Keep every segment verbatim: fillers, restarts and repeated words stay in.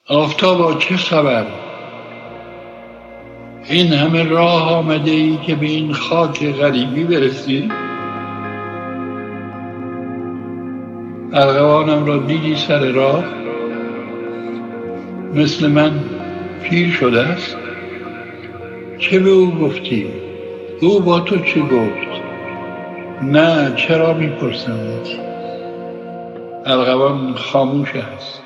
آفتابا چه خبر؟ این همه راه آمده ای که به این خاک غریبی برسی؟ ارغوانم را دیدی سر راه؟ مثل من پیر شده است؟ چه به او گفتی؟ او با تو چه گفت؟ نه، چرا میپرسمت؟ ارغوان خاموش است.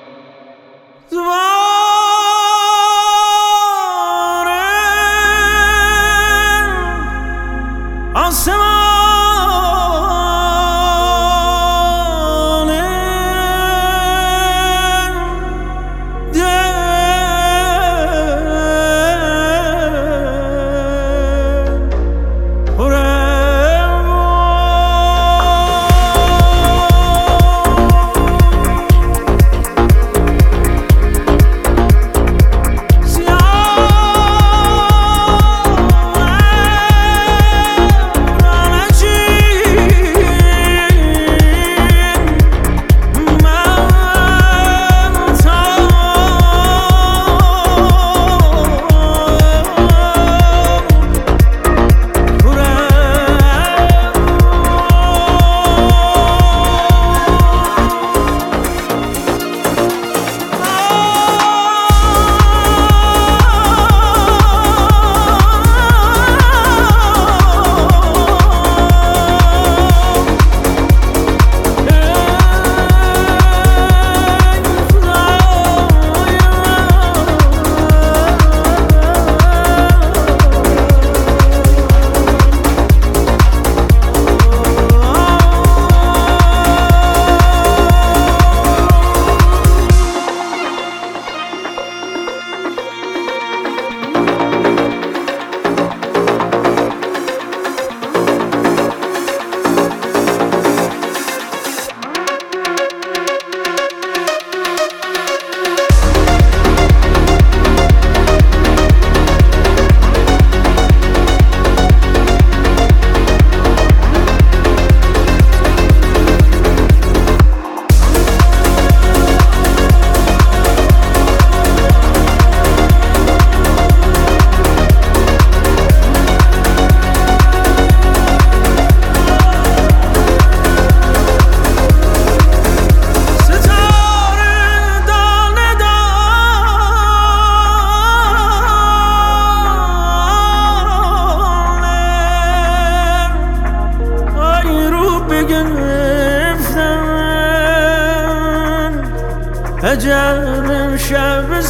عجب شب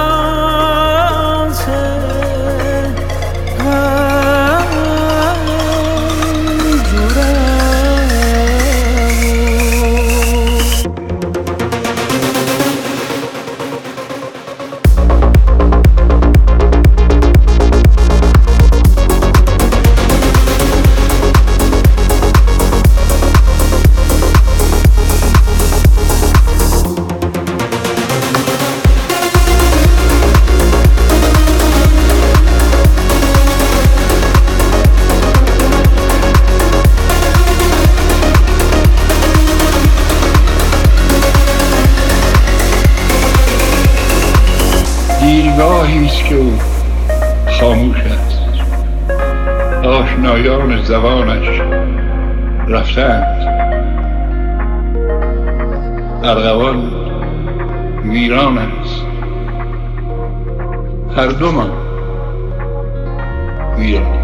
ذاته دیرگاهی است که او خاموش است. آشنایان زبانش رفتند. ارغوان ویران است. هر دومان ویران.